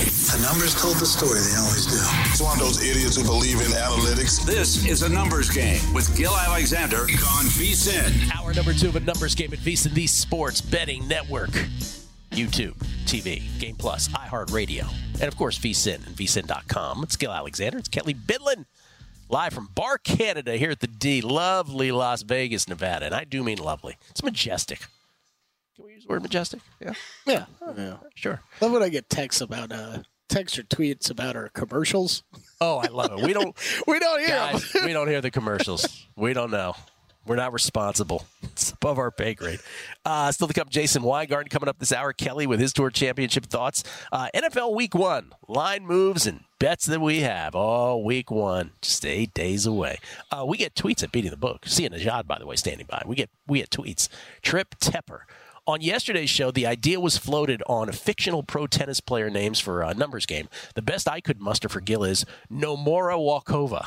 The numbers told the story. They always do. It's one of those idiots who believe in analytics. This is A Numbers Game with Gil Alexander on VSiN. Hour number 2 of A Numbers Game at VSiN, the sports betting network. YouTube, TV, Game Plus, iHeartRadio, and of course VSiN and VSiN.com. It's Gil Alexander. It's Kelly Bidlin, live from Bar Canada here at the D. Lovely Las Vegas, Nevada. And I do mean lovely. It's majestic. Can we use the word majestic? Yeah. Yeah. Sure. Love when I get texts about text or tweets about our commercials. Oh, I love it. We don't hear guys, them. we don't hear the commercials. We don't know. We're not responsible. It's above our pay grade. Still to come, Jason Weingarten coming up this hour. Kelly with his tour championship thoughts. NFL Week 1, line moves and bets that we have. Oh, Week 1, just 8 days away. We get tweets at Beating the Book. Sia Nejad, by the way, standing by. We get tweets. Trip Tepper. On yesterday's show, the idea was floated on fictional pro tennis player names for a numbers game. The best I could muster for Gil is Nomura Walkova.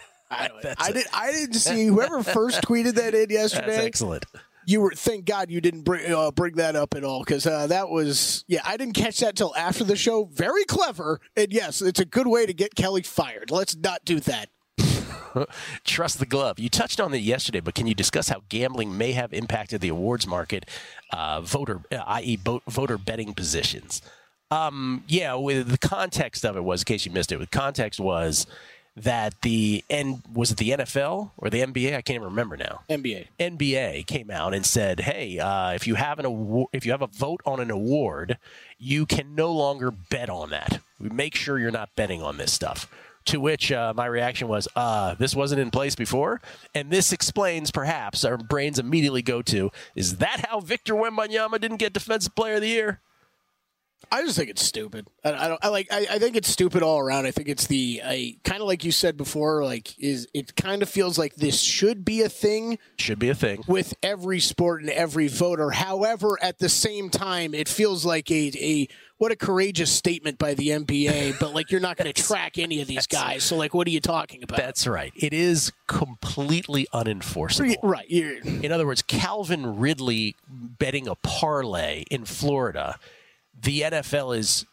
I didn't see whoever first tweeted that in yesterday. That's excellent. Thank God you didn't bring that up at all, because that was, I didn't catch that till after the show. Very clever, and yes, it's a good way to get Kelly fired. Let's not do that. Trust the glove. You touched on it yesterday, but can you discuss how gambling may have impacted the awards market, voter betting positions? With the context of it was, in case you missed it, the context was that was it the NFL or the NBA? I can't even remember now. NBA came out and said, "Hey, if you have a vote on an award, you can no longer bet on that. We make sure you're not betting on this stuff." To which my reaction was, "This wasn't in place before," and this explains, perhaps, our brains immediately go to: is that how Victor Wembanyama didn't get Defensive Player of the Year? I just think it's stupid. I think it's stupid all around. I think it's kind of like you said before. It kind of feels like this should be a thing. Should be a thing with every sport and every voter. However, at the same time, it feels like what a courageous statement by the NBA. But you're not going to track any of these guys. So what are you talking about? That's right. It is completely unenforceable. Right. In other words, Calvin Ridley betting a parlay in Florida. The NFL is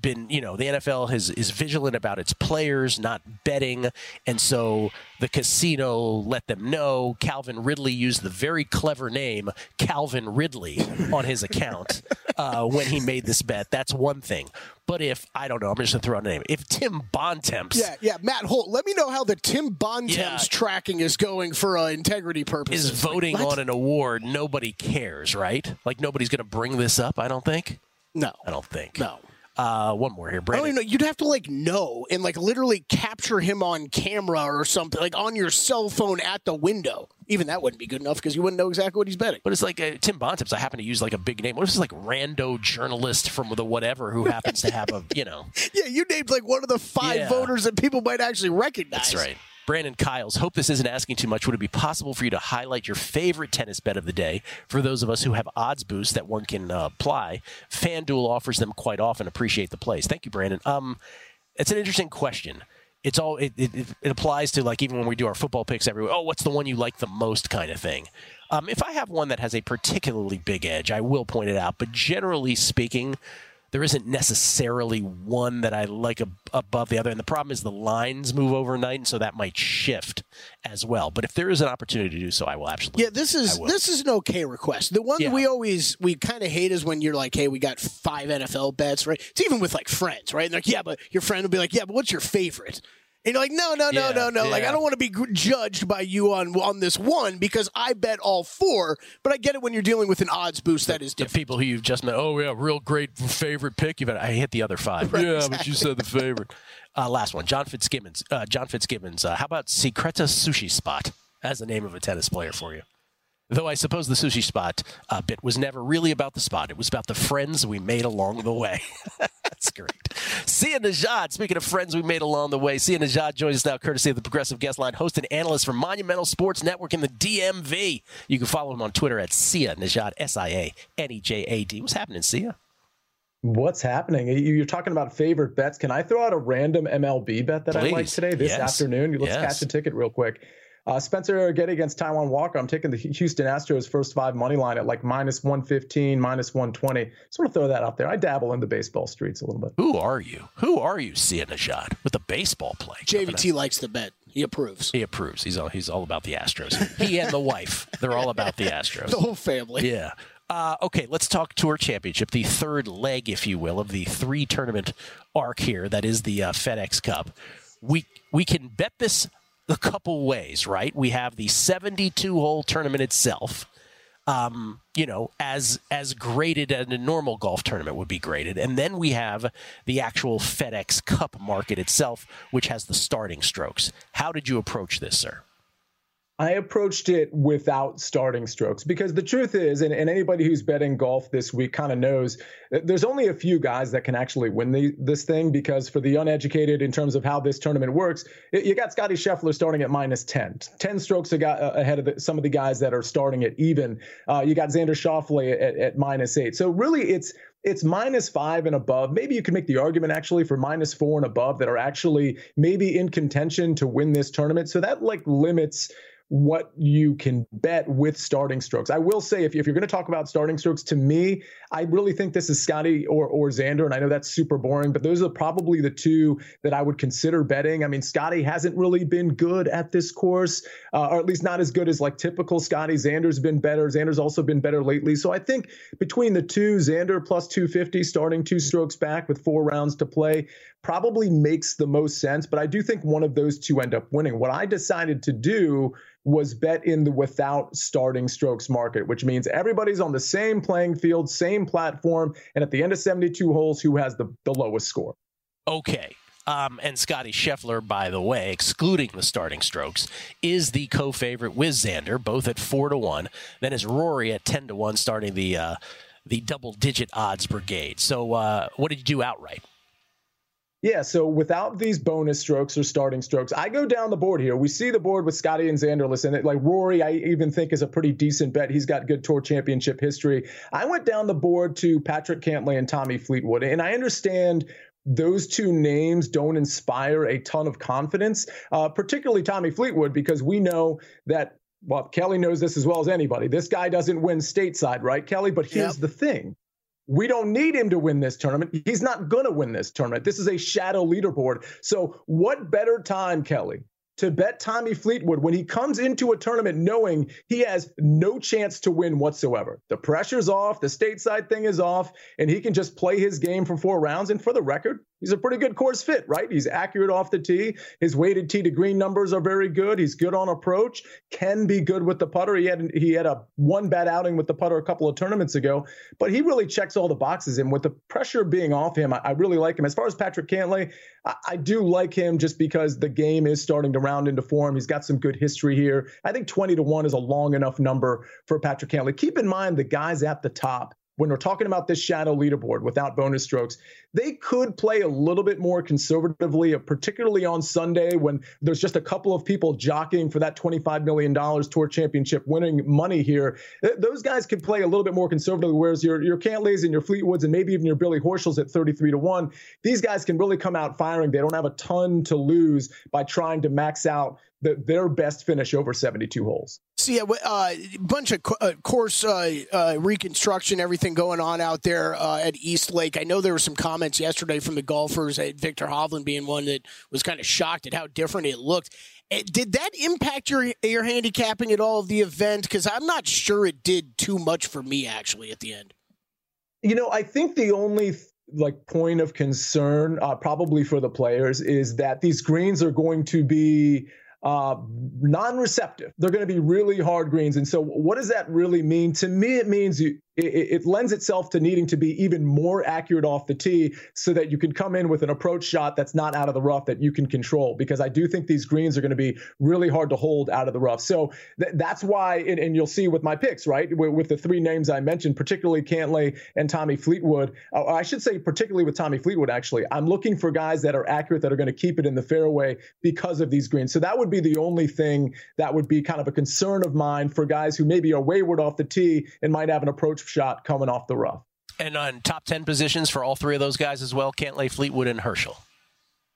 vigilant about its players not betting, and so the casino let them know. Calvin Ridley used the very clever name Calvin Ridley on his account when he made this bet. That's one thing. But I'm just going to throw out a name. If Tim Bontemps... Yeah, Matt Holt, let me know how the Tim Bontemps tracking is going for integrity purposes. Is voting on an award, nobody cares, right? Nobody's going to bring this up, I don't think. No. I don't think. No. One more here, Brandon. I don't even know. You'd have to know and literally capture him on camera or something, on your cell phone at the window. Even that wouldn't be good enough because you wouldn't know exactly what he's betting. But it's Tim Bontemps. I happen to use a big name. What if it's rando journalist from the whatever who happens to have a Yeah, you named one of the 5 voters that people might actually recognize. That's right. Brandon Kiles, hope this isn't asking too much. Would it be possible for you to highlight your favorite tennis bet of the day for those of us who have odds boosts that one can apply? FanDuel offers them quite often. Appreciate the plays. Thank you, Brandon. It's an interesting question. It applies to even when we do our football picks everywhere. Oh, what's the one you like the most kind of thing? If I have one that has a particularly big edge, I will point it out. But generally speaking, there isn't necessarily one that I like above the other. And the problem is the lines move overnight, and so that might shift as well. But if there is an opportunity to do so, I will absolutely. Yeah, this is an okay request. The one that we kind of hate is when you're hey, we got 5 NFL bets, right? It's even with friends, right? And but your friend will be but what's your favorite? And you're no. Yeah. I don't want to be judged by you on this one because I bet all 4. But I get it when you're dealing with an odds boost that is different. The people who you've just met, real great favorite pick. I hit the other 5. Right, yeah, exactly. But you said the favorite. Last one, John Fitzgibbons. How about Secreta Sushi Spot as the name of a tennis player for you? Though I suppose the sushi spot bit was never really about the spot. It was about the friends we made along the way. That's great. Sia Nejad, speaking of friends we made along the way, Sia Nejad joins us now courtesy of the Progressive Guest Line, host and analyst for Monumental Sports Network in the DMV. You can follow him on Twitter at Sia Nejad, SIANEJAD. What's happening, Sia? What's happening? You're talking about favorite bets. Can I throw out a random MLB bet that I like today, this afternoon? Let's catch a ticket real quick. Spencer Getty against Taijuan Walker. I'm taking the Houston Astros first 5 money line at like -115, -120. Just want to throw that out there. I dabble in the baseball streets a little bit. Who are you? Who are you, Sia Nejad, with the baseball play? JVT likes the bet. He approves. He approves. He's all about the Astros. He and the wife. They're all about the Astros. The whole family. Yeah. Okay, let's talk Tour Championship, the third leg, if you will, of the 3-tournament arc here. That is the FedEx Cup. We can bet this a couple ways, right? We have the 72-hole tournament itself, as graded as a normal golf tournament would be graded. And then we have the actual FedEx Cup market itself, which has the starting strokes. How did you approach this, sir? I approached it without starting strokes because the truth is, and anybody who's betting golf this week kind of knows, there's only a few guys that can actually win this thing because for the uneducated in terms of how this tournament works, you got Scotty Scheffler starting at -10. 10 strokes ahead of some of the guys that are starting at even. You got Xander Schauffele at -8. So really it's -5 and above. Maybe you can make the argument actually for -4 and above that are actually maybe in contention to win this tournament. So that like limits what you can bet with starting strokes. I will say, if you're going to talk about starting strokes, to me, I really think this is Scotty or Xander, and I know that's super boring, but those are probably the two that I would consider betting. I mean, Scotty hasn't really been good at this course, or at least not as good as like typical Scotty. Xander's been better. Xander's also been better lately. So I think between the two, Xander plus 250, starting 2 strokes back with 4 rounds to play, probably makes the most sense. But I do think one of those two end up winning. What I decided to do was bet in the without starting strokes market, which means everybody's on the same playing field, same platform, and at the end of 72 holes, who has the lowest score. Okay. And Scotty Scheffler, by the way, excluding the starting strokes, is the co-favorite with Xander, both at 4-1. Then is Rory at 10-1, starting the double-digit odds brigade. So what did you do outright? Yeah, so without these bonus strokes or starting strokes, I go down the board here. We see the board with Scotty and Xander. Listen, like Rory, I even think is a pretty decent bet. He's got good Tour Championship history. I went down the board to Patrick Cantlay and Tommy Fleetwood, and I understand those two names don't inspire a ton of confidence, particularly Tommy Fleetwood, because we know that, well, Kelly knows this as well as anybody. This guy doesn't win stateside, right, Kelly? But here's the thing. We don't need him to win this tournament. He's not going to win this tournament. This is a shadow leaderboard. So what better time, Kelly, to bet Tommy Fleetwood when he comes into a tournament knowing he has no chance to win whatsoever? The pressure's off, the stateside thing is off, and he can just play his game for 4 rounds. And for the record, he's a pretty good course fit, right? He's accurate off the tee. His weighted tee to green numbers are very good. He's good on approach, can be good with the putter. He had a 1 bad outing with the putter a couple of tournaments ago, but he really checks all the boxes. And with the pressure being off him, I really like him. As far as Patrick Cantlay, I do like him just because the game is starting to round into form. He's got some good history here. I think 20-1 is a long enough number for Patrick Cantlay. Keep in mind the guys at the top, when we're talking about this shadow leaderboard without bonus strokes, they could play a little bit more conservatively, particularly on Sunday when there's just a couple of people jockeying for that $25 million Tour Championship winning money here. Those guys can play a little bit more conservatively, whereas your Cantlays and your Fleetwoods and maybe even your Billy Horschels at 33-1, these guys can really come out firing. They don't have a ton to lose by trying to max out their best finish over 72 holes. So, yeah, bunch of course reconstruction, everything going on out there at East Lake. I know there were some comments yesterday from the golfers, Victor Hovland being one that was kind of shocked at how different it looked. Did that impact your handicapping at all of the event? Because I'm not sure it did too much for me, actually, at the end. You know, I think the only point of concern probably for the players is that these greens are going to be non-receptive. They're going to be really hard greens. And so what does that really mean? To me, it means it lends itself to needing to be even more accurate off the tee so that you can come in with an approach shot that's not out of the rough that you can control, because I do think these greens are going to be really hard to hold out of the rough. So that's why, and you'll see with my picks, right, with the 3 names I mentioned, particularly Cantlay and Tommy Fleetwood, I should say particularly with Tommy Fleetwood, actually, I'm looking for guys that are accurate, that are going to keep it in the fairway because of these greens. So that would be the only thing that would be kind of a concern of mine for guys who maybe are wayward off the tee and might have an approach shot coming off the rough. And on top 10 positions for all 3 of those guys as well, Cantlay, Fleetwood, and Herschel.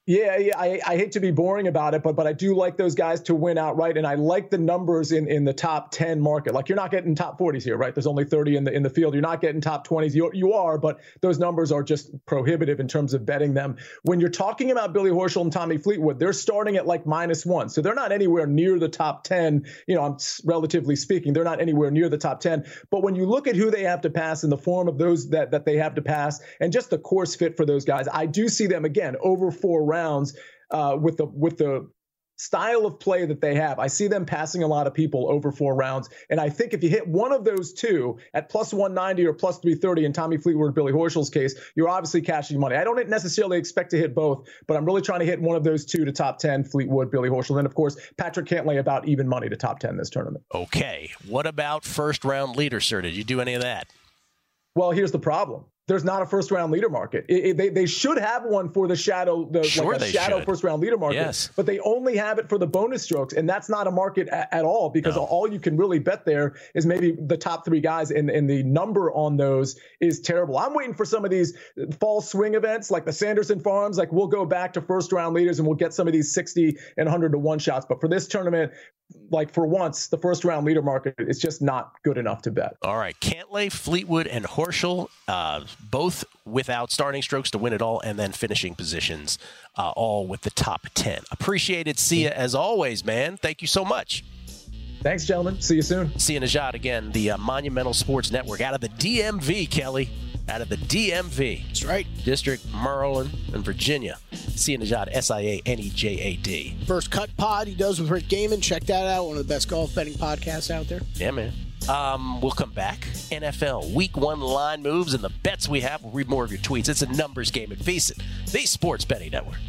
Yeah, I hate to be boring about it, but I do like those guys to win outright, and I like the numbers in the top 10 market. Like, you're not getting top 40s here, right? There's only 30 in the field. You're not getting top 20s. You are, but those numbers are just prohibitive in terms of betting them. When you're talking about Billy Horschel and Tommy Fleetwood, they're starting at like -1, so they're not anywhere near the top 10. I'm relatively speaking, they're not anywhere near the top 10. But when you look at who they have to pass in the form of those that they have to pass, and just the course fit for those guys, I do see them again over 4 rounds. With the style of play that they have. I see them passing a lot of people over 4 rounds. And I think if you hit one of those two at +190 or +330 in Tommy Fleetwood or Billy Horschel's case, you're obviously cashing money. I don't necessarily expect to hit both, but I'm really trying to hit one of those two to top 10, Fleetwood, Billy Horschel. And of course, Patrick Cantlay about even money to top 10 this tournament. Okay. What about first round leader, sir? Did you do any of that? Well, here's the problem. There's not a first round leader market. They should have one for the shadow, shadow first round leader market. Yes. But they only have it for the bonus strokes, and that's not a market at all, because all you can really bet there is maybe the top 3 guys, and the number on those is terrible. I'm waiting for some of these fall swing events like the Sanderson Farms. Like, we'll go back to first round leaders and we'll get some of these 60 and 100 to 1 shots. But for this tournament, like, for once, the first round leader market is just not good enough to bet. All right. Cantlay, Fleetwood, and Horschel, both without starting strokes to win it all, and then finishing positions, all with the top 10. Appreciate it. See you as always, man. Thank you so much. Thanks, gentlemen. See you soon. Sia Nejad again, the Monumental Sports Network out of the DMV, Kelly. Out of the DMV. That's right. District, Maryland, and Virginia. Sia Nejad, SIANEJAD. First Cut Pod he does with Rick Gaiman. Check that out. One of the best golf betting podcasts out there. Yeah, man. We'll come back. NFL Week 1 line moves and the bets we have. We'll read more of your tweets. It's a numbers game at VSiN, the Sports Betting Network.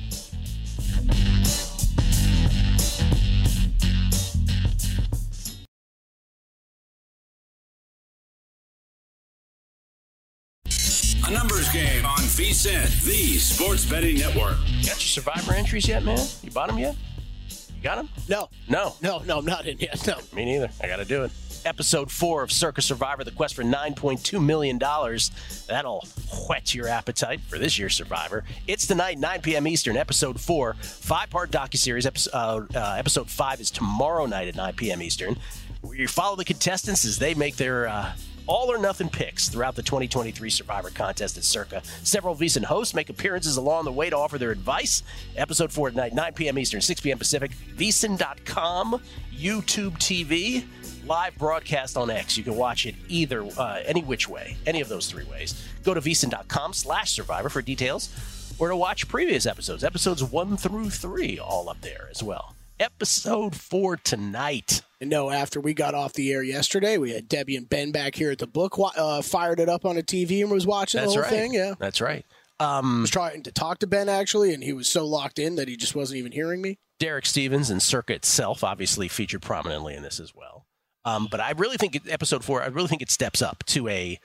A numbers game on VSiN, the Sports Betting Network. Got your Survivor entries yet, man? You bought them yet? You got them? No. No, I'm not in yet. No. Me neither. I got to do it. Episode 4 of Circa Survivor, the quest for $9.2 million. That'll whet your appetite for this year's Survivor. It's tonight, 9 p.m. Eastern, Episode 4, 5-part docuseries. Episode 5 is tomorrow night at 9 p.m. Eastern, where you follow the contestants as they make their all-or-nothing picks throughout the 2023 Survivor contest at Circa. Several VSiN hosts make appearances along the way to offer their advice. Episode 4 tonight, 9 p.m. Eastern, 6 p.m. Pacific. VSiN.com, YouTube TV, live broadcast on X. You can watch it either, any which way, any of those 3 ways. Go to VSiN.com/Survivor for details, or to watch previous episodes. Episodes 1 through 3, all up there as well. Episode 4 tonight. And no, after we got off the air yesterday, we had Debbie and Ben back here at the book, fired it up on a TV and was watching the whole thing. Yeah, that's right. I was trying to talk to Ben, actually, and he was so locked in that he just wasn't even hearing me. Derek Stevens and Circa itself obviously featured prominently in this as well. But I really think episode 4, I really think it steps up to the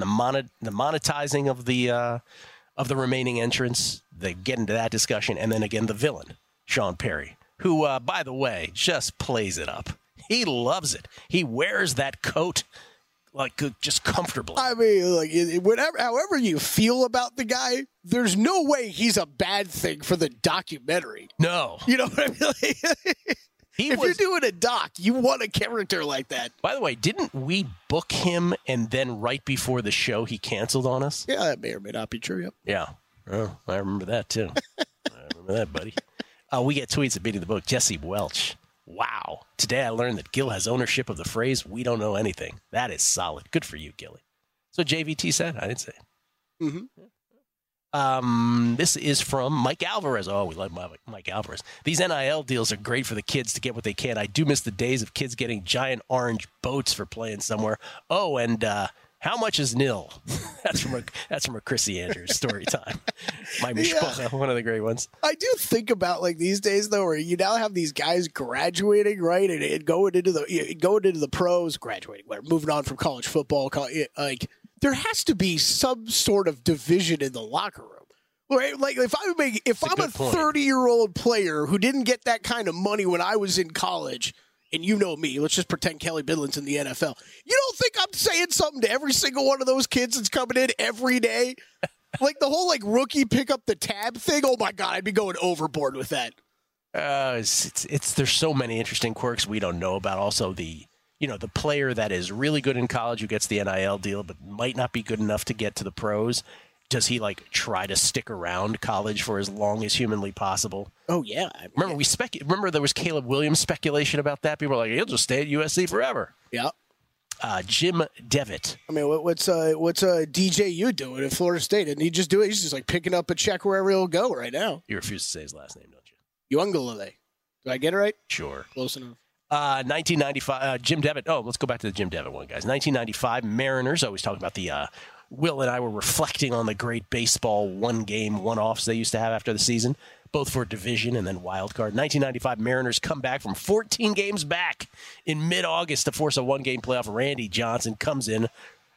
monetizing of the remaining entrants. They get into that discussion, and then again the villain, Sean Perry, who, by the way, just plays it up. He loves it. He wears that coat just comfortably. I mean, however you feel about the guy, there's no way he's a bad thing for the documentary. No. You know what I mean? If you're doing a doc, you want a character like that. By the way, didn't we book him and then right before the show he canceled on us? Yeah, that may or may not be true. Yep. Yeah. Oh, I remember that too. I remember that, buddy. We get tweets at Beating the Book. Jesse Welch. Wow. Today I learned that Gil has ownership of the phrase, "we don't know anything." That is solid. Good for you, Gilly. So JVT said. I didn't say it. Mm-hmm. This is from Mike Alvarez. Oh, we love Mike Alvarez. These NIL deals are great for the kids to get what they can. I do miss the days of kids getting giant orange boats for playing somewhere. Oh, and how much is nil? That's from a Chrissy Andrews story time. My Mishpana, one of the great ones. I do think about these days though, where you now have these guys graduating, right, and going into the pros, graduating, moving on from college football. There has to be some sort of division in the locker room. Right? Like if I'm a 30-year-old player who didn't get that kind of money when I was in college, and you know me, let's just pretend Kelly Bidlin's in the NFL. You don't think I'm saying something to every single one of those kids that's coming in every day? Like the whole rookie pick up the tab thing. Oh my God, I'd be going overboard with that. There's so many interesting quirks we don't know about. Also, the player that is really good in college who gets the NIL deal but might not be good enough to get to the pros. Does he try to stick around college for as long as humanly possible? Oh yeah. Remember there was Caleb Williams speculation about that. People were like, he'll just stay at USC forever. Yeah. Jim Devitt. I mean, what's DJU doing at Florida State? Didn't he just do it? He's just picking up a check wherever he'll go right now. You refuse to say his last name, don't you? Uiagalelei. Did I get it right? Sure. Close enough. 1995, Jim Devitt. Oh, let's go back to the Jim Devitt one, guys. 1995 Mariners. Always talking about the Will and I were reflecting on the great baseball one-game, one-offs they used to have after the season, both for division and then wild card. 1995 Mariners come back from 14 games back in mid-August to force a one-game playoff. Randy Johnson comes in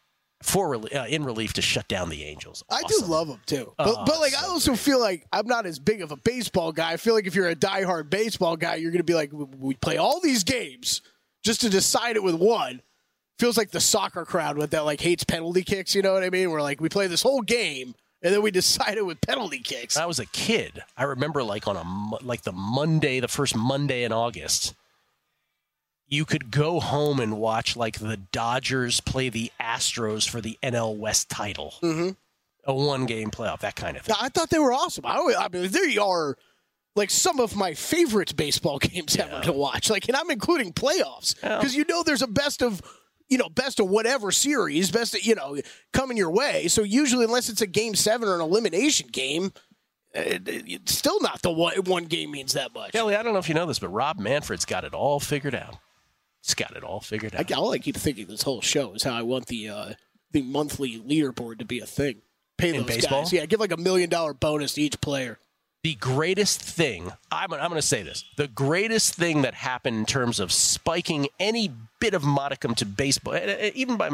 in relief to shut down the Angels. Awesome. I do love him too, but I also feel like I'm not as big of a baseball guy. I feel like if you're a diehard baseball guy, you're going to be like, we play all these games just to decide it with one. Feels like the soccer crowd with that hates penalty kicks. You know what I mean? We're we play this whole game and then we decide it with penalty kicks. When I was a kid, I remember on the first Monday in August, you could go home and watch the Dodgers play the Astros for the NL West title. Mm-hmm. A one-game playoff, that kind of thing. I thought they were awesome. I mean, they are some of my favorite baseball games ever to watch. And I'm including playoffs because there's a best of whatever series, best of, coming your way. So usually, unless it's a game 7 or an elimination game, it's still not the one game means that much. Kelly, I don't know if you know this, but Rob Manfred's got it all figured out. He's got it all figured out. All I keep thinking this whole show is how I want the monthly leaderboard to be a thing. Pay those baseball? guys. Yeah, give $1 million bonus to each player. The greatest thing, I'm going to say this, the greatest thing that happened in terms of spiking any bit of modicum to baseball, even by,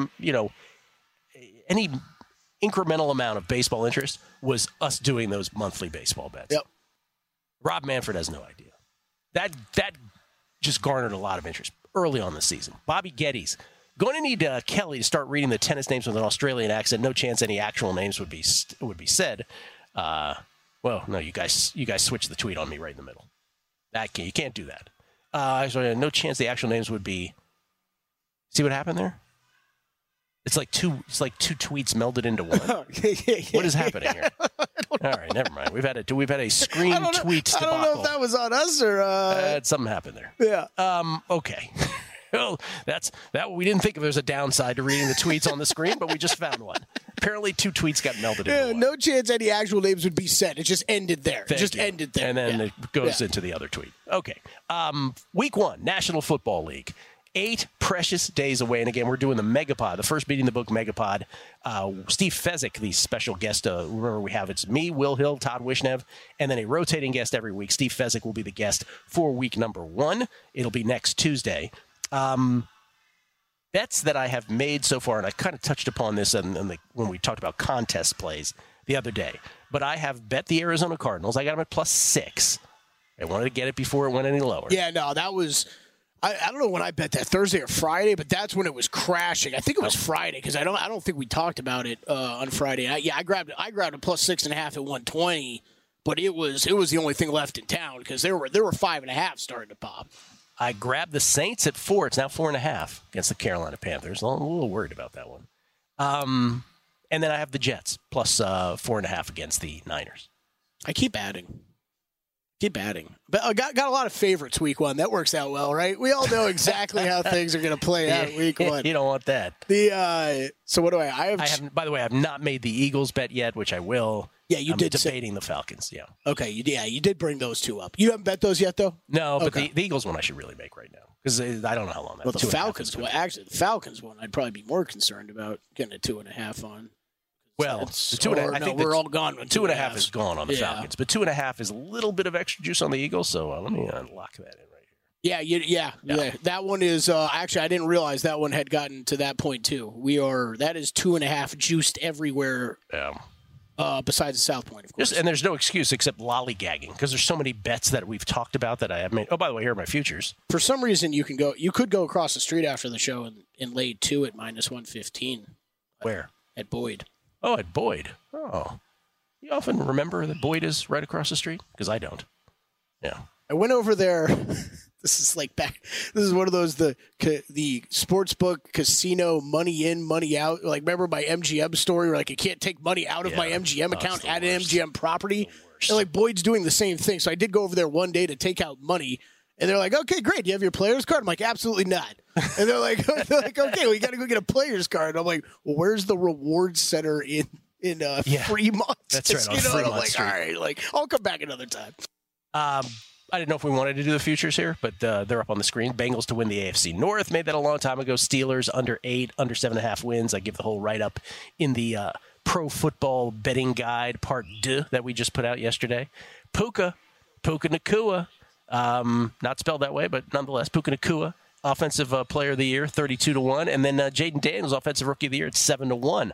any incremental amount of baseball interest, was us doing those monthly baseball bets. Yep. Rob Manfred has no idea. That just garnered a lot of interest early on the season. Bobby Geddes. Going to need Kelly to start reading the tennis names with an Australian accent. No chance any actual names would be said. Well, no, you guys switched the tweet on me right in the middle. You can't do that. No chance the actual names would be. See what happened there? It's like two tweets melded into one. What is happening here? All right, never mind. We've had a screen tweet debacle. I don't know if that was on us or something happened there. Yeah. Okay. Well, that's that. We didn't think there's a downside to reading the tweets on the screen, but we just found one. Apparently, 2 tweets got melded into one. No chance any actual names would be said. It just ended there. Ended there. And then it goes into the other tweet. Okay. Week 1, National Football League. 8 precious days away. And again, we're doing the Megapod, the first Beating the Book Megapod. Steve Fezzik, the special guest. Remember, we have it's me, Will Hill, Todd Wishnev, and then a rotating guest every week. Steve Fezzik will be the guest for week number 1. It'll be next Tuesday. Bets that I have made so far, and I kind of touched upon this when we talked about contest plays the other day, but I have bet the Arizona Cardinals. I got them at +6. I wanted to get it before it went any lower. Yeah, no, that was I don't know when I bet that, Thursday or Friday, but that's when it was crashing. I think it was Friday because I don't think we talked about it on Friday. I grabbed a +6.5 at 120, but it was the only thing left in town because there were 5.5 starting to pop. I grabbed the Saints at 4. It's now 4.5 against the Carolina Panthers. I'm a little worried about that one. And then I have the Jets +4.5 against the Niners. I keep adding. But I got a lot of favorites week 1. That works out well, right? We all know exactly how things are going to play out week 1. You don't want that. So what do I have? By the way, I have not made the Eagles bet yet, which I will. Yeah, I'm debating the Falcons. Yeah. Okay. You did bring those 2 up. You haven't bet those yet, though. No, but the Eagles one I should really make right now because I don't know how long that. Well, the Falcons. Well, actually, the Falcons one I'd probably be more concerned about getting a 2.5 on. Well, the 2.5. I think we're all gone. 2.5 is gone on the Falcons, but 2.5 is a little bit of extra juice on the Eagles. So let me lock that in right here. Yeah. That one is actually I didn't realize that one had gotten to that point too. That is 2.5 juiced everywhere. Yeah. Besides the South Point, of course. And there's no excuse except lollygagging because there's so many bets that we've talked about that I have made. Oh, by the way, here are my futures. For some reason, you could go across the street after the show and lay 2 at -115. Where? At Boyd. Oh, at Boyd. Oh. You often remember that Boyd is right across the street? Because I don't. Yeah. I went over there. This is like back. This is one of those the sportsbook casino money in, money out. Like remember my MGM story where like I can't take money out of my MGM account at an MGM property. And like Boyd's doing the same thing. So I did go over there one day to take out money, and they're like, "Okay, great. Do you have your player's card?" I'm like, "Absolutely not." And they're like, "Okay, well, you got to go get a player's card." And I'm like, "Well, where's the reward center in Fremont?" That's right. On Fremont I'm like, Street. All right, like I'll come back another time. I didn't know if we wanted to do the futures here, but they're up on the screen. Bengals to win the AFC North. Made that a long time ago. Steelers under 8, under 7.5 wins. I give the whole write-up in the Pro Football Betting Guide Part 2 that we just put out yesterday. Puka Nacua, not spelled that way, but nonetheless, Puka Nacua, Offensive Player of the Year, 32-1. And then Jaden Daniels, Offensive Rookie of the Year at 7-1.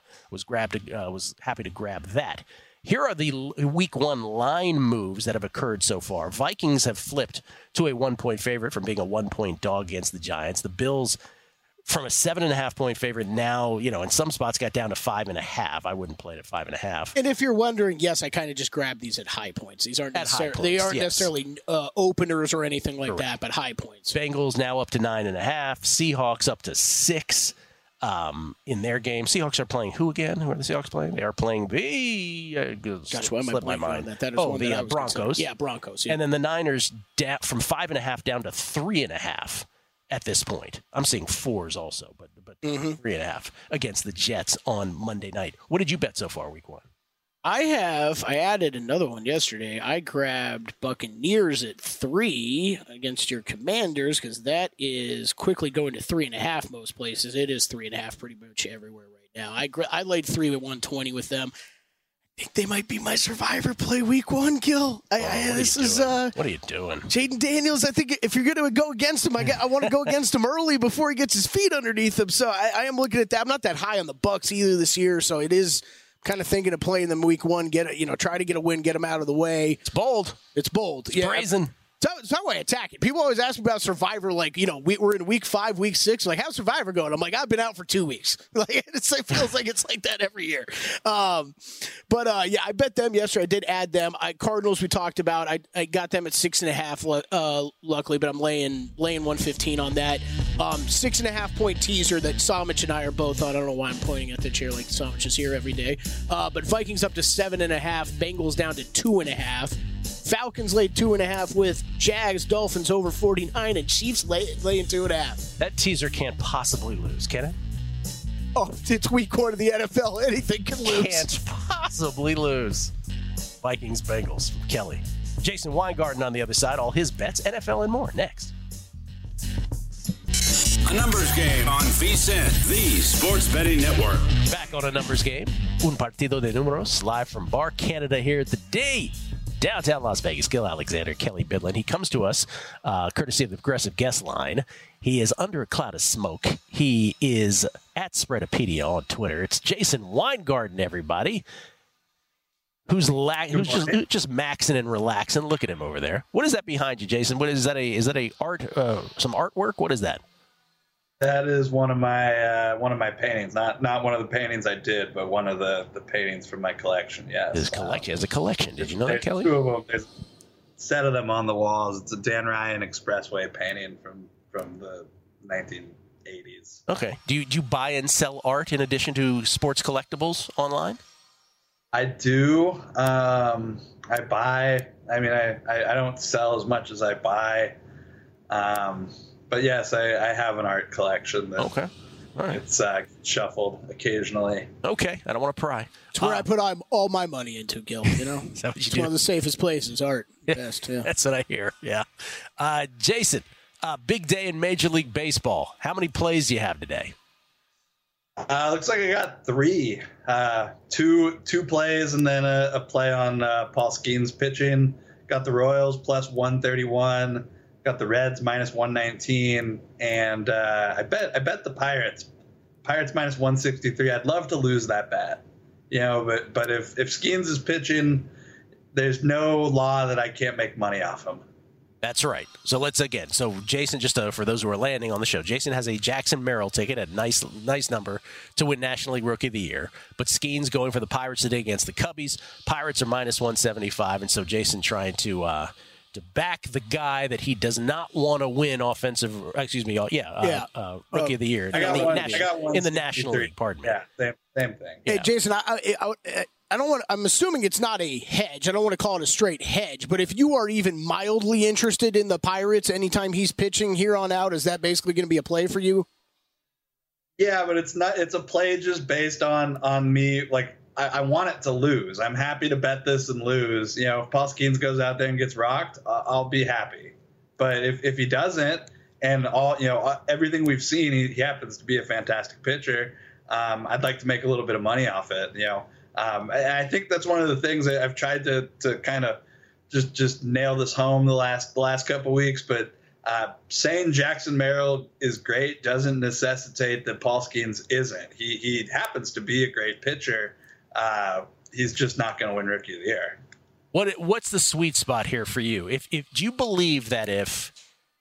Was happy to grab that. Here are the Week 1 line moves that have occurred so far. Vikings have flipped to a 1-point favorite from being a 1-point dog against the Giants. The Bills from a 7.5-point favorite now, in some spots got down to 5.5. I wouldn't play it at 5.5. And if you're wondering, yes, I kind of just grabbed these at high points. These aren't necessarily openers or anything like that, but high points. Bengals now up to 9.5. Seahawks up to 6. In their game. Seahawks are playing who again? Who are the Seahawks playing? They are playing the slipped my mind. The Broncos. Yeah, Broncos. Yeah. And then the Niners from 5.5 down to 3.5 at this point. I'm seeing 4s also, but 3.5 against the Jets on Monday night. What did you bet so far, Week 1? I added another one yesterday. I grabbed Buccaneers at 3 against your Commanders because that is quickly going to 3.5 most places. It is 3.5 pretty much everywhere right now. I laid 3 at 120 with them. I think they might be my survivor play Week 1, Gil. What are you doing? Jaden Daniels, I think if you're going to go against him, I want to go against him early before he gets his feet underneath him. So I am looking at that. I'm not that high on the Bucs either this year, so it is kind of thinking of playing them Week 1, try to get a win, get them out of the way. It's bold. It's brazen. That's how I attack it. People always ask me about Survivor, like, we're in Week 5, Week 6. Like, how's Survivor going? I'm like, I've been out for 2 weeks. Like, it feels like it's like that every year. I bet them yesterday. I did add them. Cardinals we talked about. I got them at 6.5, luckily, but I'm laying 115 on that. 6.5 point teaser that Samich and I are both on. I don't know why I'm pointing at the chair like Samich is here every day. But Vikings up to 7.5, Bengals down to 2.5. Falcons laid 2.5 with Jags, Dolphins over 49, and Chiefs laying 2.5. That teaser can't possibly lose, can it? Oh, it's Week 1 of the NFL. Anything can lose. Can't possibly lose. Vikings, Bengals from Kelly. Jason Weingarten on the other side. All his bets, NFL and more. Next. A numbers game on VSiN, the Sports Betting Network. Back on a numbers game. Un partido de números. Live from Bar Canada here at the D. Downtown Las Vegas, Gil Alexander, Kelly Bidlin. He comes to us courtesy of the Progressive Guest Line. He is under a cloud of smoke. He is at Spreadopedia on Twitter. It's Jason Weingarten, everybody, who's just maxing and relaxing. Look at him over there. What is that behind you, Jason? What is that? Is that some artwork? What is that? That is one of my paintings. Not one of the paintings I did, but one of the paintings from my collection. Yes, his collection has a collection. Did you know that, Kelly? 2 of them. There's a set of them on the walls. It's a Dan Ryan Expressway painting from the 1980s. Okay. Do you buy and sell art in addition to sports collectibles online? I do. I buy. I mean, I don't sell as much as I buy. But yes, I have an art collection that okay. All right. It's shuffled occasionally. Okay, I don't want to pry. It's where I put all my money into, Gil. Is that what you it's do? One of the safest places, art. Best, yeah. That's what I hear, yeah. Jason, big day in Major League Baseball. How many plays do you have today? Looks like I got 3. Two plays and then a play on Paul Skeens pitching. Got the Royals plus 131. Got the Reds minus 119, and I bet the Pirates minus 163. I'd love to lose that bet, but if Skeens is pitching, there's no law that I can't make money off him. That's right. So let's again. So Jason, just for those who are landing on the show, Jason has a Jackson Merrill ticket at nice number to win National League Rookie of the Year. But Skeens going for the Pirates today against the Cubbies. Pirates are minus 175, and so Jason trying to back the guy that he does not want to win Rookie of the Year in the National League. Pardon me. Yeah, same thing. Hey, Jason, I don't want. I'm assuming it's not a hedge. I don't want to call it a straight hedge. But if you are even mildly interested in the Pirates anytime he's pitching here on out, is that basically going to be a play for you? Yeah, but it's not. It's a play just based on me. Like I want it to lose. I'm happy to bet this and lose. You know, if Paul Skeens goes out there and gets rocked, I'll be happy. But if he doesn't, and everything we've seen, he happens to be a fantastic pitcher. I'd like to make a little bit of money off it. I think that's one of the things that I've tried to kind of just nail this home the last couple of weeks. But saying Jackson Merrill is great doesn't necessitate that Paul Skeens isn't. He happens to be a great pitcher. He's just not going to win Rookie of the Year. What's the sweet spot here for you? If do you believe that if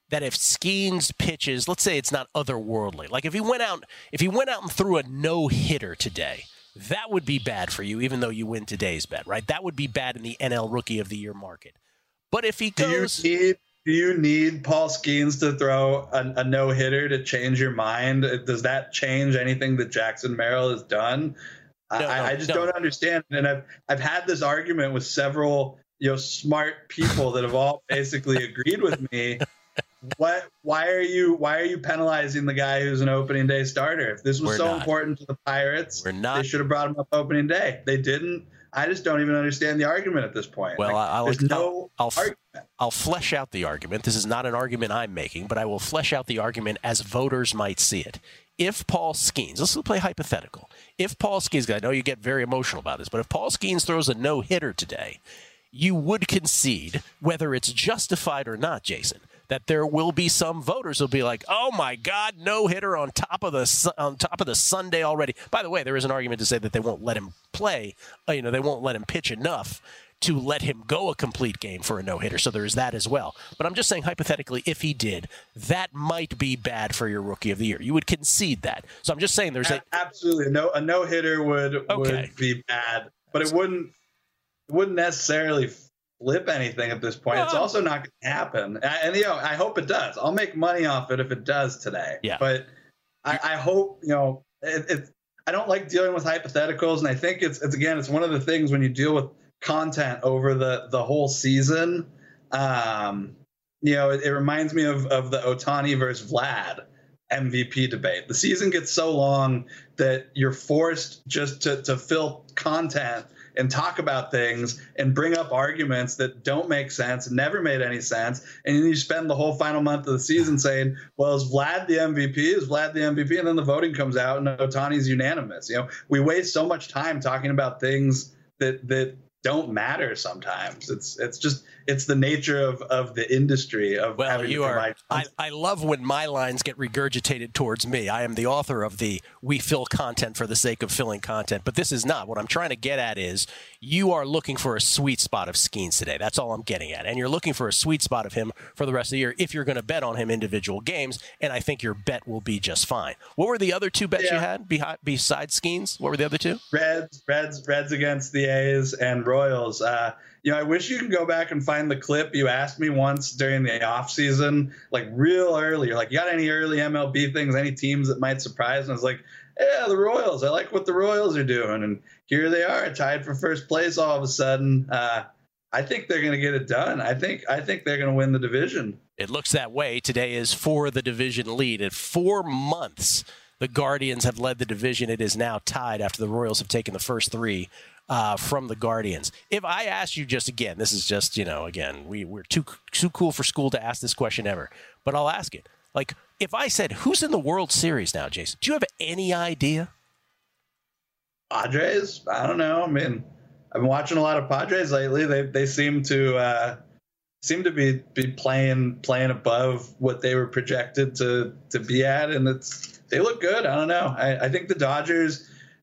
Skeens pitches, let's say it's not otherworldly, like if he went out and threw a no-hitter today, that would be bad for you, even though you win today's bet, right? That would be bad in the NL Rookie of the Year market. But if he goes... Do you need Paul Skeens to throw a no-hitter to change your mind? Does that change anything that Jackson Merrill has done? I just don't understand. And I've had this argument with several smart people that have all basically agreed with me. Why are you penalizing the guy who's an opening day starter? If this was important to the Pirates, they should have brought him up opening day. They didn't. I just don't even understand the argument at this point. Well, argument. I'll flesh out the argument. This is not an argument I'm making, but I will flesh out the argument as voters might see it. If Paul Skeens, let's play hypothetical. If Paul Skeens, I know you get very emotional about this, but if Paul Skeens throws a no-hitter today, you would concede, whether it's justified or not, Jason, that there will be some voters who'll be like, "Oh my God, no hitter on top of the Sunday already." By the way, there is an argument to say that they won't let him play. They won't let him pitch enough to let him go a complete game for a no hitter. So there is that as well. But I'm just saying, hypothetically, if he did, that might be bad for your Rookie of the Year. You would concede that. So I'm just saying, there's absolutely a no hitter would be bad, but it wouldn't necessarily flip anything at this point. It's also not going to happen. And I hope it does. I'll make money off it if it does today. Yeah. But I hope, I don't like dealing with hypotheticals. And I think it's one of the things when you deal with content over the whole season, it reminds me of the Ohtani versus Vlad MVP debate. The season gets so long that you're forced just to fill content and talk about things and bring up arguments that don't make sense, never made any sense. And then you spend the whole final month of the season saying, well, is Vlad the MVP? Is Vlad the MVP? And then the voting comes out and Ohtani's unanimous. We waste so much time talking about things that don't matter sometimes. It's the nature of the industry of having to provide content. I love when my lines get regurgitated towards me. I am the author of we fill content for the sake of filling content, but this is not. What I'm trying to get at is you are looking for a sweet spot of Skeens today. That's all I'm getting at. And you're looking for a sweet spot of him for the rest of the year if you're going to bet on him individual games, and I think your bet will be just fine. What were the other two bets you had besides Skeens? What were the other two? Reds against the A's and Royals. I wish you could go back and find the clip you asked me once during the off season, like real early. You're like, you got any early MLB things, any teams that might surprise? And I was like, yeah, the Royals. I like what the Royals are doing. And here they are, tied for first place all of a sudden. I think they're going to get it done. I think they're going to win the division. It looks that way. Today is for the division lead. At 4 months, the Guardians have led the division. It is now tied after the Royals have taken the first 3 from the Guardians. If I asked you just again, this is just, again, we're too cool for school to ask this question ever, but I'll ask it. Like, if I said, who's in the World Series now, Jason? Do you have any idea? Padres? I don't know. I mean, I've been watching a lot of Padres lately. They seem to be playing above what they were projected to be at, and they look good. I don't know. I think the Dodgers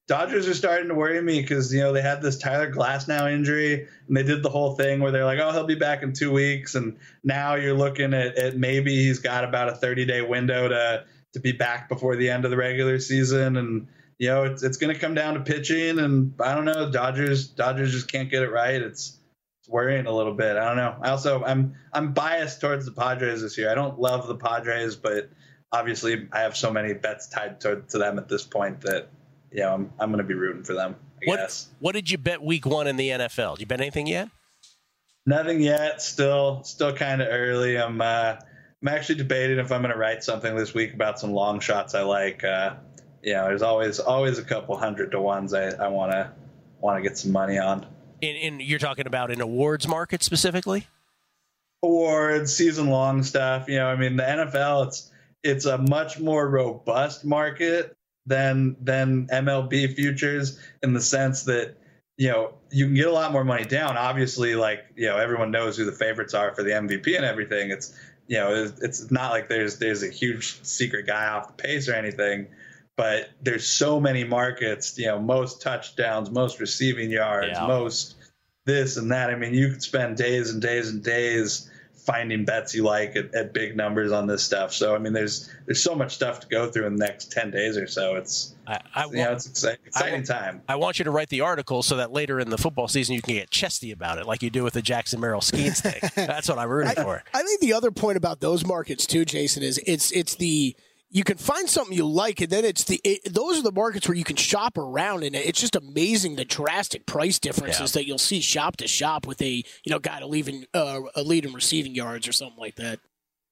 Dodgers are starting to worry me because, they had this Tyler Glasnow injury, and they did the whole thing where they're like, oh, he'll be back in 2 weeks. And now you're looking at maybe he's got about a 30-day window to be back before the end of the regular season. And, it's going to come down to pitching. And I don't know, Dodgers just can't get it right. It's worrying a little bit. I don't know. I'm biased towards the Padres this year. I don't love the Padres, but obviously I have so many bets tied to them at this point that, I'm going to be rooting for them, I guess. What did you bet week 1 in the NFL? Did you bet anything yet? Nothing yet. Still kind of early. I'm actually debating if I'm going to write something this week about some long shots I like. There's always a couple 100 to ones I want to get some money on. In you're talking about an awards market specifically? Awards, season-long stuff. The NFL, it's a much more robust market than MLB futures in the sense that, you can get a lot more money down. Obviously, everyone knows who the favorites are for the MVP and everything. It's, it's not like there's a huge secret guy off the pace or anything, but there's so many markets, most touchdowns, most receiving yards, most this and that. You could spend days and days and days finding bets you like at big numbers on this stuff. So, there's so much stuff to go through in the next 10 days or so. It's it's exciting time. I want you to write the article so that later in the football season you can get chesty about it like you do with the Jackson Merrill Skeens thing. That's what I'm rooting for. I think the other point about those markets too, Jason, is it's the you can find something you like, and then those are the markets where you can shop around, and it's just amazing the drastic price differences that you'll see shop to shop with a guy to a lead in receiving yards or something like that.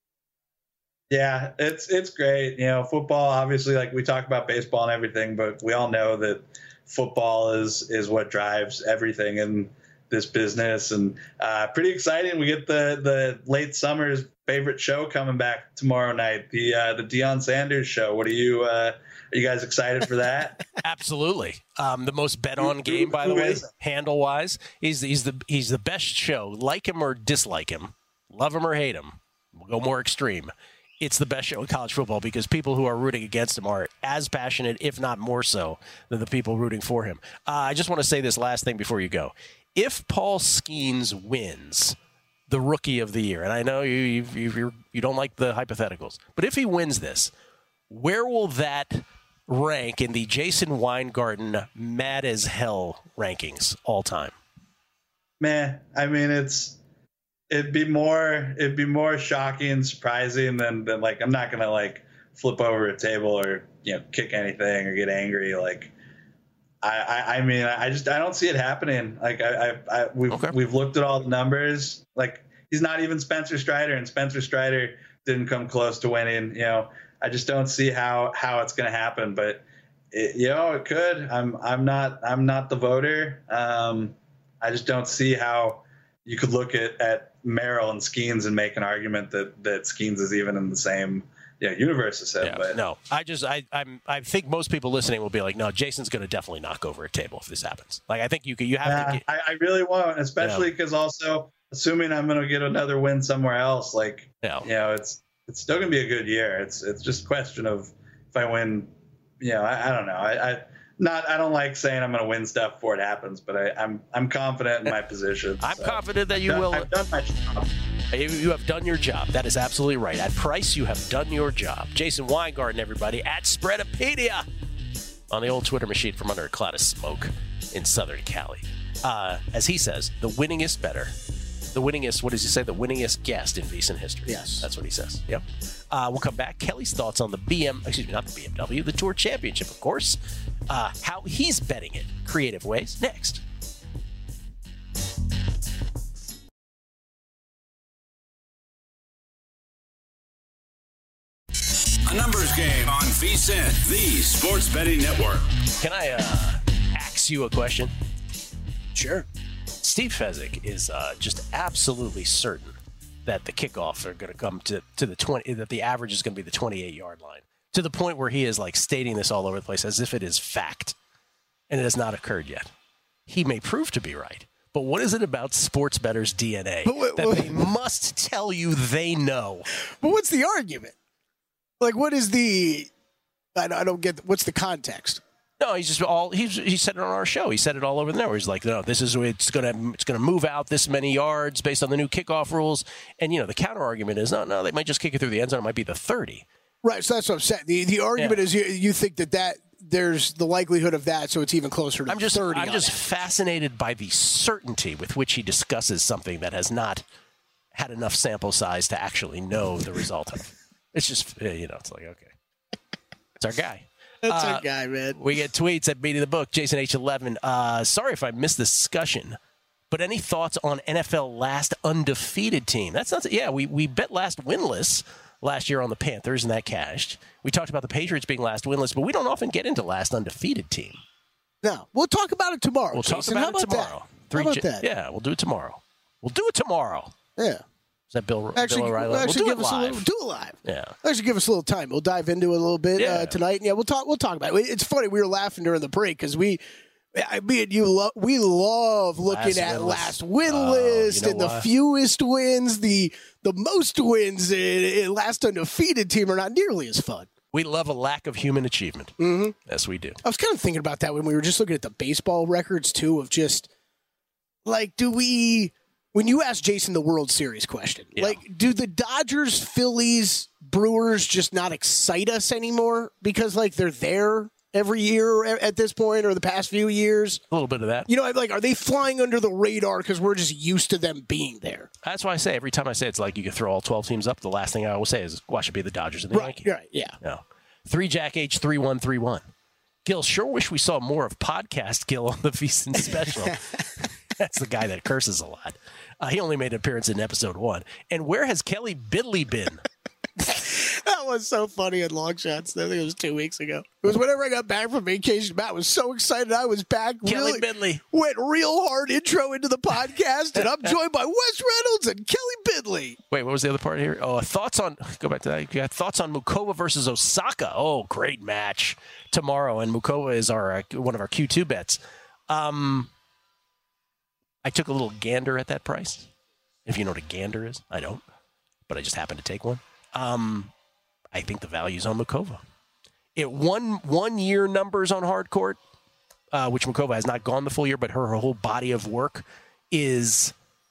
Yeah, it's great. Football, obviously, like we talk about baseball and everything, but we all know that football is what drives everything in this business. And pretty exciting. We get the late summer's favorite show coming back tomorrow night, the Deion Sanders show. What are you guys excited for that? Absolutely. The most bet on game, by the way, handle wise. He's the best show. Like him or dislike him, love him or hate him, we'll go more extreme. It's the best show in college football because people who are rooting against him are as passionate, if not more so, than the people rooting for him. I just want to say this last thing before you go. If Paul Skeens wins the Rookie of the Year, and I know you don't like the hypotheticals, but if he wins this, where will that rank in the Jason Weingarten mad as hell rankings all time? Man, it'd be more shocking and surprising than like I'm not gonna like flip over a table or kick anything or get angry. Like I don't see it happening. Like we've looked at all the numbers. Like he's not even Spencer Strider, and Spencer Strider didn't come close to winning. I just don't see how it's going to happen. But it could. I'm not the voter. I just don't see how you could look at Merrill and Skeens and make an argument that Skeens is even in the same universe as him. Yeah, but no, I think most people listening will be like, no, Jason's going to definitely knock over a table if this happens. Like I think you have to. I really won't, especially because also assuming I'm going to get another win somewhere else. Like it's still going to be a good year. It's just a question of if I win. I don't know. I don't like saying I'm going to win stuff before it happens, but I'm confident in my position. I'm confident that you will. I've done my job. You have done your job. That is absolutely right. At Price, you have done your job. Jason Weingarten, everybody, at Spreadopedia on the old Twitter machine from under a cloud of smoke in Southern Cali. As he says, the winningest better. The winningest, what does he say? The winningest guest in VSiN history. Yes. That's what he says. Yep. We'll come back. Kelly's thoughts on the BMW, the Tour Championship, of course. How he's betting it. Creative ways. Next. A numbers game on VSiN, the sports betting network. Can I ask you a question? Sure. Steve Fezzik is just absolutely certain that the kickoffs are going to come to the 20, that the average is going to be the 28-yard line, to the point where he is like stating this all over the place as if it is fact, and it has not occurred yet. He may prove to be right, but what is it about sports bettors' DNA that they must tell you they know? But what's the argument? Like, what is the? I don't get. What's the context? No, he said it on our show. He said it all over there. He's like, no, it's gonna move out this many yards based on the new kickoff rules. And the counter argument is no, they might just kick it through the end zone. It might be the 30. Right. So that's what I'm saying. The argument is you think that there's the likelihood of that, so it's even closer to 30. I'm just fascinated by the certainty with which he discusses something that has not had enough sample size to actually know the result of. It's just it's like, okay, it's our guy. That's our guy, man. We get tweets at Beating the Book, Jason H11. Sorry if I missed this discussion, but any thoughts on NFL last undefeated team? That's not. Yeah, we bet last winless last year on the Panthers, and that cashed. We talked about the Patriots being last winless, but we don't often get into last undefeated team. No, we'll talk about it tomorrow. We'll talk about it tomorrow. How about that? Yeah, we'll do it tomorrow. Yeah. Is that Bill Actually, O'Reilly? We'll do it live. Do it live. Yeah. Actually, give us a little time. We'll dive into it a little bit tonight. Yeah, we'll talk about it. It's funny. We were laughing during the break because me and you, we love looking at last win list and the fewest wins, the most wins, and last undefeated team are not nearly as fun. We love a lack of human achievement. Mm-hmm. Yes, we do. I was kind of thinking about that when we were just looking at the baseball records too, of just like, when you ask Jason the World Series question, like, do the Dodgers, Phillies, Brewers just not excite us anymore because, like, they're there every year at this point or the past few years? A little bit of that. Like, are they flying under the radar because we're just used to them being there? That's why I say every time I say it's like you can throw all 12 teams up, the last thing I always say is, watch it be the Dodgers and the Yankees. Right, yeah. No. 3 Jack H 3131. Gil, sure wish we saw more of podcast Gil on the VSiN special. That's the guy that curses a lot. He only made an appearance in episode 1. And where has Kelly Bidley been? That was so funny in Long Shots. I think it was 2 weeks ago. It was whenever I got back from vacation. Matt was so excited I was back. Kelly Bidley. Went real hard intro into the podcast, and I'm joined by Wes Reynolds and Kelly Bidley. Wait, what was the other part here? Oh, go back to that. You got thoughts on Mukova versus Osaka. Oh, great match tomorrow. And Mukova is one of our Q2 bets. I took a little gander at that price. If you know what a gander is, I don't. But I just happened to take one. I think the value's on Mukova. It one year numbers on hard court, which Mukova has not gone the full year, but her whole body of work is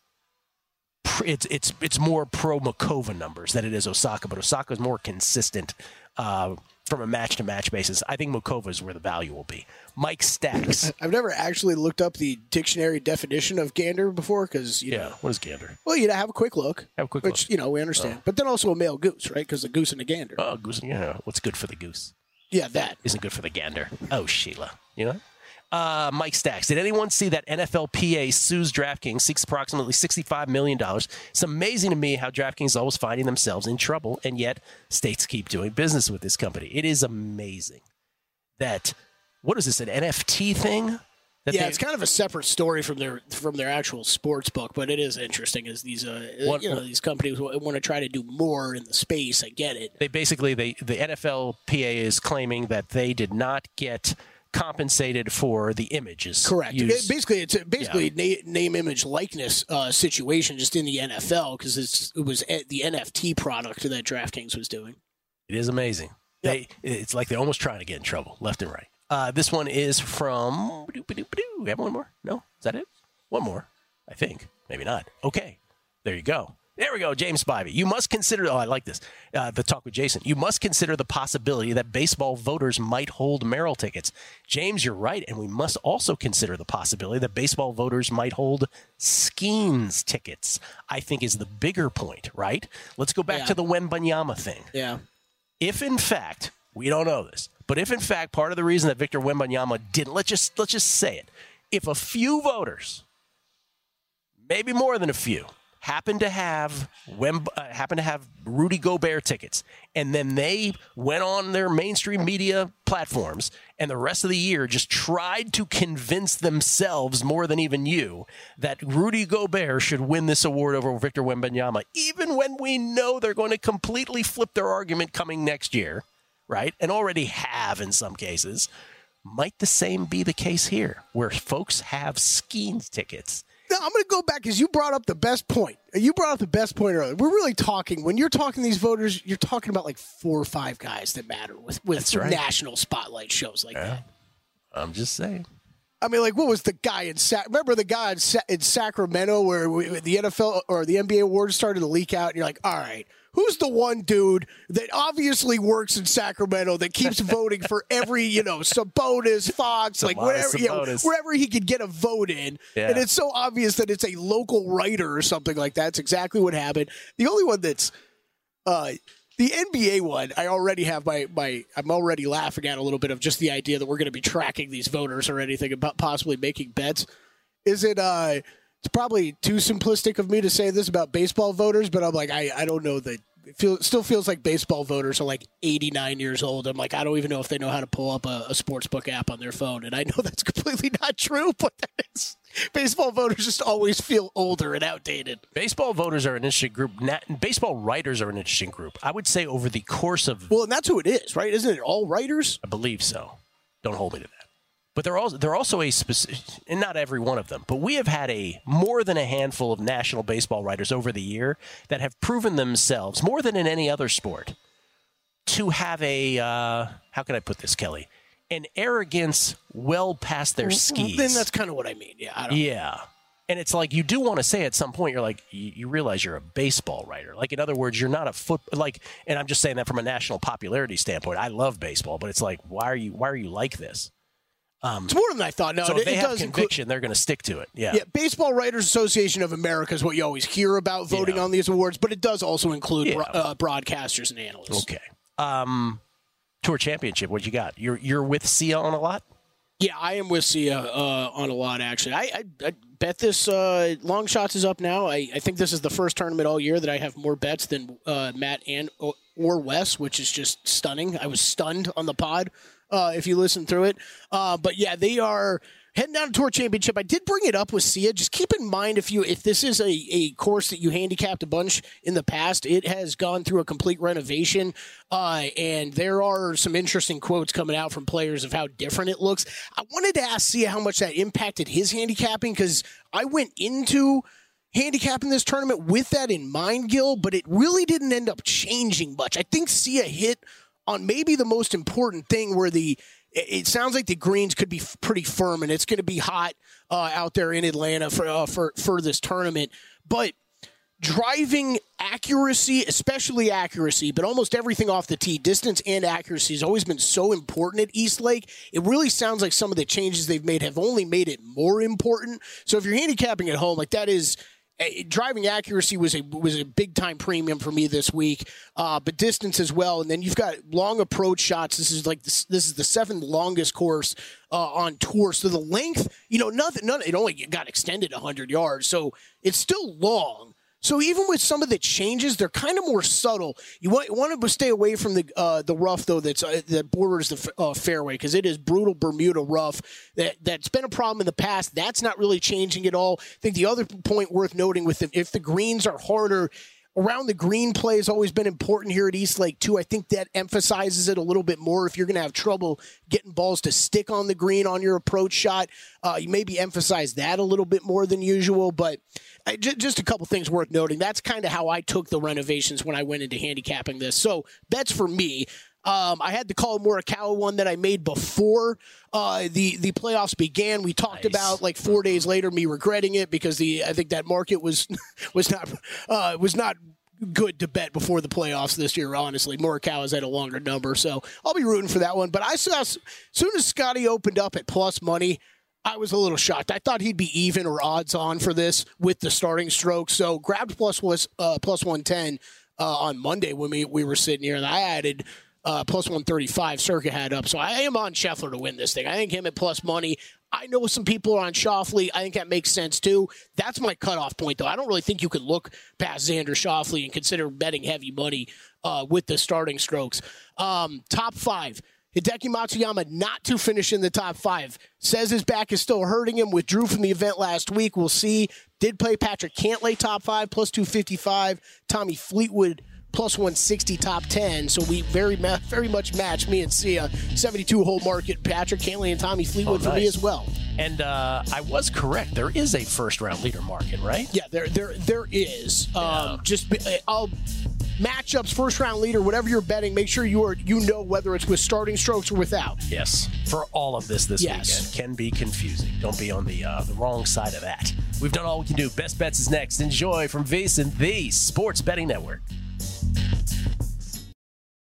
it's more pro Mukova numbers than it is Osaka, but Osaka is more consistent from a match-to-match basis. I think Mukova is where the value will be. Mike Stacks. I've never actually looked up the dictionary definition of gander before because, what is gander? Well, have a quick look. Which, we understand. But then also a male goose, right? Because the goose and the gander. Oh, goose, what's good for the goose? Yeah, that. Isn't good for the gander. Oh, Sheila. Mike Stacks. Did anyone see that NFLPA sues DraftKings, seeks approximately $65 million? It's amazing to me how DraftKings is always finding themselves in trouble, and yet states keep doing business with this company. It is amazing that, what is this, an NFT thing? It's kind of a separate story from their actual sports book, but it is interesting as these these companies want to try to do more in the space. I get it. The NFLPA is claiming that they did not get compensated for the images. Correct. It's name, image, likeness situation just in the NFL because it was the NFT product that DraftKings was doing. It is amazing. Yep. It's like they're almost trying to get in trouble left and right. This one is from... We have one more? No? Is that it? One more, I think. Maybe not. Okay. There you go. There we go, James Spivey. You must consider, I like this, the talk with Jason. You must consider the possibility that baseball voters might hold Merrill tickets. James, you're right, and we must also consider the possibility that baseball voters might hold Skeens tickets, I think is the bigger point, right? Let's go back to the Wembanyama thing. Yeah. If, in fact, we don't know this, but if, in fact, part of the reason that Victor Wembanyama didn't, let's just say it, if a few voters, maybe more than a few, happen to have Rudy Gobert tickets, and then they went on their mainstream media platforms and the rest of the year just tried to convince themselves more than even you that Rudy Gobert should win this award over Victor Wembanyama, even when we know they're going to completely flip their argument coming next year, right? And already have in some cases. Might the same be the case here, where folks have Skeens tickets? No, I'm going to go back because you brought up the best point. You brought up the best point earlier. We're really talking, when you're talking these voters, you're talking about like 4 or 5 guys that matter with right. national spotlight shows like that. I'm just saying. I mean, like, what was the guy in remember the guy in Sacramento where the NFL or the NBA awards started to leak out, and you're like, all right, who's the one dude that obviously works in Sacramento that keeps voting for every, Sabonis, Fox, like whatever, wherever he could get a vote in. Yeah. And it's so obvious that it's a local writer or something like that. That's exactly what happened. The only one that's the NBA one, I already have I'm already laughing at a little bit of just the idea that we're going to be tracking these voters or anything about possibly making bets. Is it, it's probably too simplistic of me to say this about baseball voters, but I'm like, I don't know that it still feels like baseball voters are like 89 years old. I'm like, I don't even know if they know how to pull up a sportsbook app on their phone. And I know that's completely not true, but baseball voters just always feel older and outdated. Baseball voters are an interesting group. Baseball writers are an interesting group. I would say over the course of... Well, and that's who it is, right? Isn't it all writers? I believe so. Don't hold me to that. But they're also a specific, and not every one of them, but we have had more than a handful of national baseball writers over the year that have proven themselves, more than in any other sport, to have how can I put this, Kelly? An arrogance well past their skis. Then that's kind of what I mean. Yeah. And it's like you do want to say at some point, you're like, you realize you're a baseball writer. Like, in other words, you're not and I'm just saying that from a national popularity standpoint. I love baseball, but it's like, why are you like this? It's more than I thought. No, so if they have conviction, they're going to stick to it. Yeah. Baseball Writers Association of America is what you always hear about voting on these awards, but it does also include broadcasters and analysts. Okay. Tour Championship, what you got? You're with Sia on a lot? Yeah, I am with Sia on a lot, actually. I bet this Long Shots is up now. I think this is the first tournament all year that I have more bets than Matt or Wes, which is just stunning. I was stunned on the pod. If you listen through it. But yeah, they are heading down to Tour Championship. I did bring it up with Sia. Just keep in mind if this is a course that you handicapped a bunch in the past, it has gone through a complete renovation. And there are some interesting quotes coming out from players of how different it looks. I wanted to ask Sia how much that impacted his handicapping, because I went into handicapping this tournament with that in mind, Gil, but it really didn't end up changing much. I think Sia hit on maybe the most important thing where it sounds like the greens could be pretty firm, and it's going to be hot out there in Atlanta for this tournament. But driving accuracy, especially accuracy, but almost everything off the tee, distance and accuracy has always been so important at East Lake. It really sounds like some of the changes they've made have only made it more important. So if you're handicapping at home, like that is... driving accuracy was a big time premium for me this week, but distance as well. And then you've got long approach shots. This is the seventh longest course on tour. So the length, it only got extended 100 yards, so it's still long. So even with some of the changes, they're kind of more subtle. You want to stay away from the rough, though, that borders the fairway, because it is brutal Bermuda rough. That's been a problem in the past. That's not really changing at all. I think the other point worth noting if the greens are harder, around the green play has always been important here at East Lake, too. I think that emphasizes it a little bit more. If you're going to have trouble getting balls to stick on the green on your approach shot, you maybe emphasize that a little bit more than usual. But just a couple things worth noting. That's kind of how I took the renovations when I went into handicapping this. So bets for me. I had the Colin Morikawa one that I made before the playoffs began. We talked about like 4 days later me regretting it because I think that market was not good to bet before the playoffs this year. Honestly, Morikawa's at a longer number, so I'll be rooting for that one. But I saw as soon as Scotty opened up at plus money, I was a little shocked. I thought he'd be even or odds on for this with the starting stroke. So grabbed plus 110 on Monday when we were sitting here, and I added plus 135 Circa had up. So I am on Scheffler to win this thing. I think him at plus money. I know some people are on Schauffele. I think that makes sense too. That's my cutoff point, though. I don't really think you could look past Xander Schauffele and consider betting heavy money with the starting strokes. Top five. Hideki Matsuyama not to finish in the top five. Says his back is still hurting him. Withdrew from the event last week. We'll see. Did play Patrick Cantlay top five, plus 255. Tommy Fleetwood, plus 160 top 10. So we very much match me and Sia. 72-hole market, Patrick Cantlay and Tommy Fleetwood for me as well. And I was correct. There is a first-round leader market, right? Yeah, there is. Yeah. matchups, first round leader, whatever you're betting, make sure you know whether it's with starting strokes or without. Yes, for all of this weekend. Can be confusing. Don't be on the wrong side of that. We've done all we can do. Best Bets is next. Enjoy from VSiN, the Sports Betting Network.